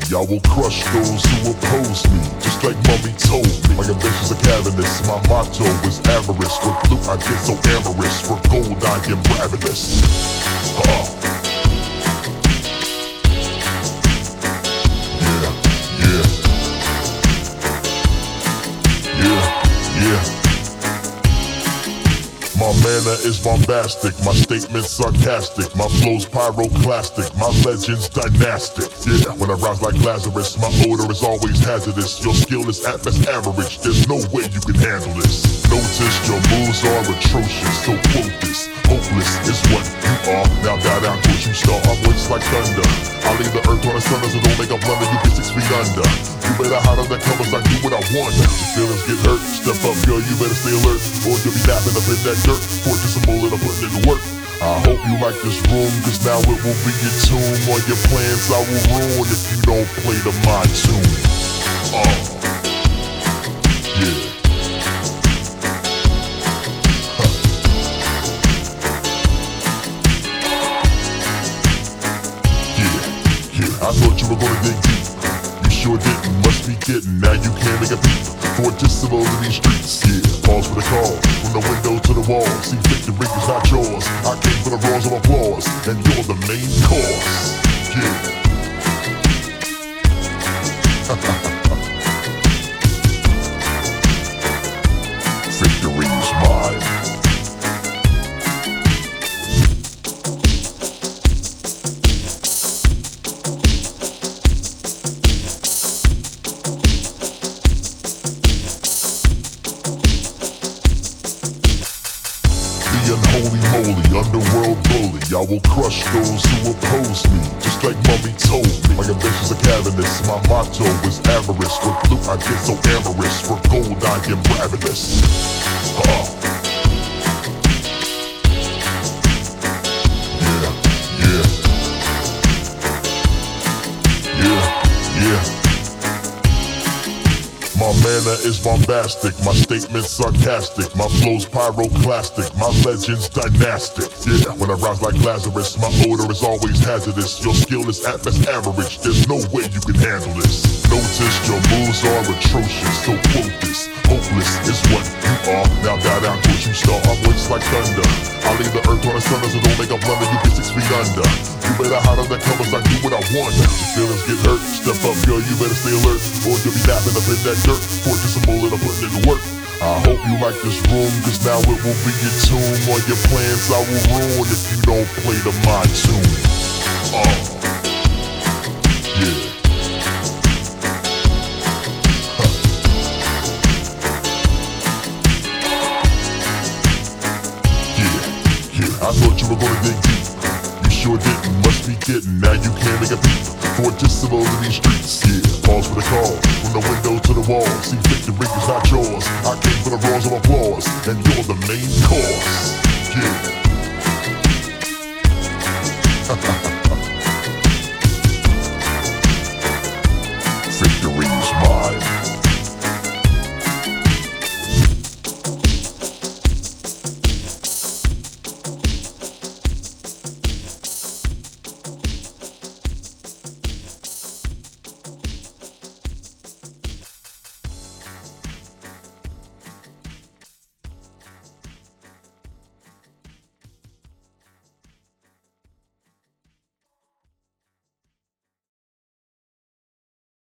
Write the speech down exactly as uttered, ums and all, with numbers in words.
I will crush those who oppose me, just like mommy told me. My ambitions are cavernous, my motto is avarice. With loot I get so amorous, for gold I am ravenous. uh. Yeah, yeah, yeah, yeah. My manner is bombastic, my statements sarcastic, my flow's pyroclastic, my legend's dynastic. Yeah, when I rise like Lazarus, my odor is always hazardous. Your skill is at best average, there's no way you can handle this. Notice your moves are atrocious, so quote this. Hopeless is what you are, now bow down to you star. I voice like thunder, I leave the earth on the sun, so don't make a blunder, you get six feet under. You better hide under covers, I do what I want. Your feelings get hurt, step up girl, you better stay alert, or you'll be napping up in that dirt. Fortune some more and I'm putting in the work. I hope you like this room, cause now it will be your tomb. All your plans I will ruin if you don't play to my tune. Oh, yeah. Huh. Yeah, yeah, I thought you were gonna dig deep. You sure didn't, must be kidding. Now you can't make a peep. Fortissimo to these streets, yeah. Pause for the call, from the window to the wall. See victory is not yours. I came for the roars of applause, and you're the main cause. Yeah. Victory is mine. Unholy moly, underworld bully, I will crush those who oppose me, just like mommy told me. My ambitions are cavernous, my motto is avarice. With loot I get so amorous, for gold I am ravenous. uh. Yeah, yeah, yeah, yeah. My manner is bombastic, my statements sarcastic, my flow's pyroclastic, my legend's dynastic. Yeah, when I rise like Lazarus, my odor is always hazardous. Your skill is at best average, there's no way you can handle this. Notice your moves are atrocious, so quote this. Hopeless is what you are, now bow down to you star. I voice like thunder, I leave the earth on the sun, so don't make a blunder, you get six feet under. You better hide under covers, I do what I want. Your feelings get hurt, step up girl, you better stay alert, or you'll be napping up in that dirt. Fortune some more and I'm putting in the work. I hope you like this room, cause now it will be your tomb. All your plans I will ruin if you don't play to my tune. Oh, yeah. Huh. Yeah, yeah, I thought you were gonna dig deep. You sure didn't, must be kidding. Now you can't make a peep. Fortissimo to these streets, yeah. Pause for the call, from the window to the wall. See victory is not yours. I came for the roars of applause, and you're the main cause. Yeah.